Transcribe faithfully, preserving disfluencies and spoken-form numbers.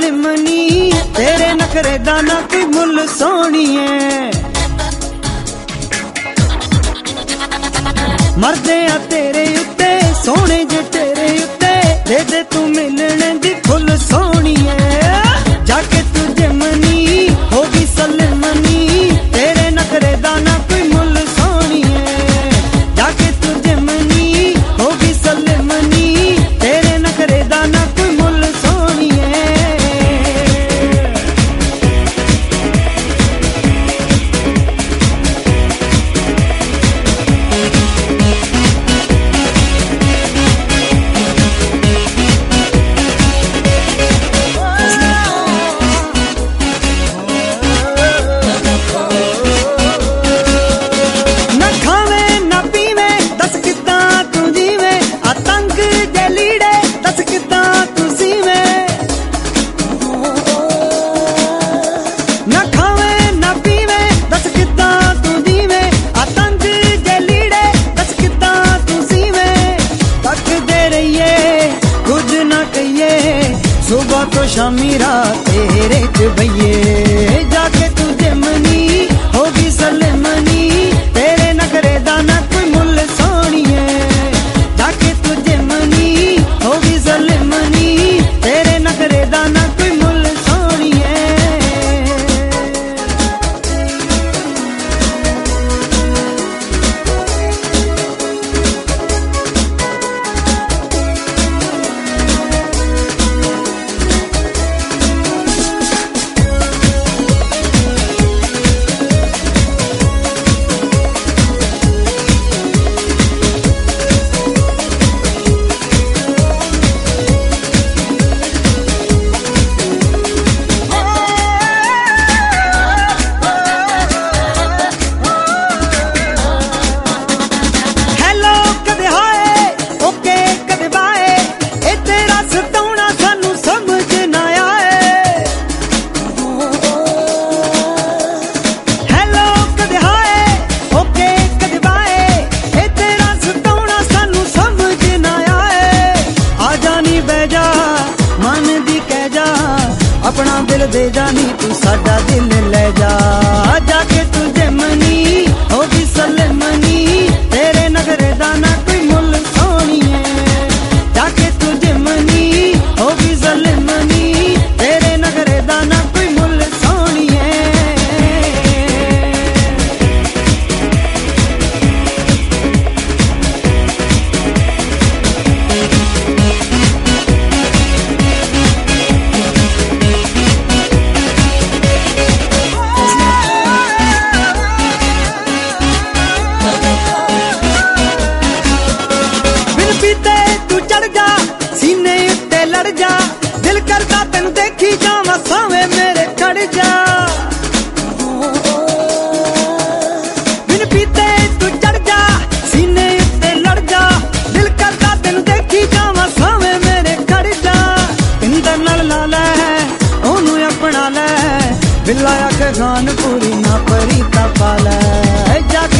सलमनी तेरे नखरे दा ना कोई मुल सोहणीए मरदे आ तेरे उत्ते सोहणे जे तेरे उत्ते दे दे तू मिलने दी फुल सोहणीए जाके तू जमनी होगी सलमनी तेरे नखरे दा ना कोई मुल सोहणीए जाके तू जमनी होगी सलमनी तेरे नखरे दा ना कोई मुल सोहणीए सुबह तो शामी रात तेरे च बइये जाके तू जमनी होगी सलमनी तेरे नखरे दा ना कोई मुल सोहणीए जाके तू जमनी होगी सलमनी तेरे नखरे दा ना कोई मुल सोहणीए अपना दिल दे जानी तू साडा दिल ले जा जाके तू जमनी होगी सलमनी तेरे नखरे दा ना कोई मुल सोहणीए जाके तू जमनी होगी सलमनी तेरे नखरे दा ना कोई मुल सोहणीए दिल करता तेन देखी जावा सावे मेरे खड़ जा बिन पीते तू चढ़ जा सीने उत्ते लड़ जा दिल करता तेन देखी जावा सावे मेरे खड़ जा इंदर नाल ला लै ओनू अपना लै बिल्ला आखे खान पूरी ना परी ता पा लै जाके